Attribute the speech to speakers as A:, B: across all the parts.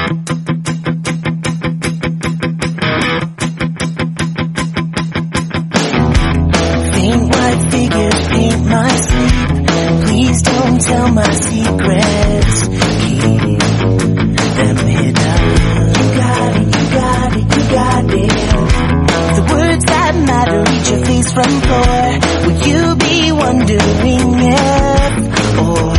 A: Faint white figures paint my sleep. Please don't tell my secrets. Keep them hidden. You got it, you got it, you got it. The words that matter reach your face from floor. Will you be wondering if or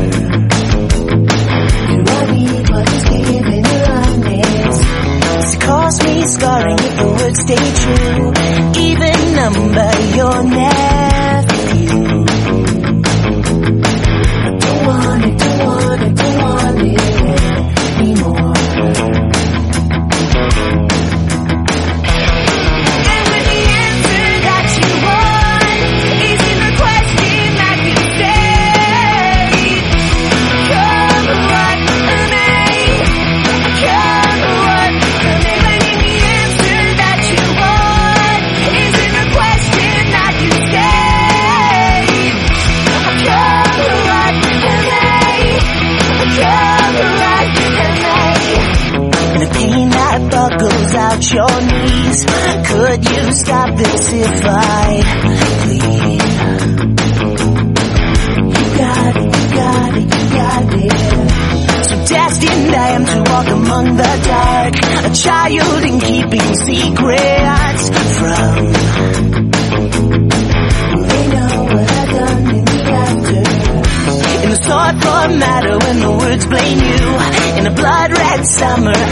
A: do I need what is given you honest? Does it cost me scarring if the words stay true? Even number your nephew. Don't want it, don't want it, don't want it anymore. And when the answer that you want is in the question that you say, come what may, come what may. When the answer that you want is in the question that you say, come what may, come what may. And the pain that buckles out your knees, could you stop this if I plead? You got it, you got it, you got it. So destined I am to walk among the dark, a child in keeping secrets from. Will they know what I've done in the after? In the sword form matter when the words blame you, in a blood red summer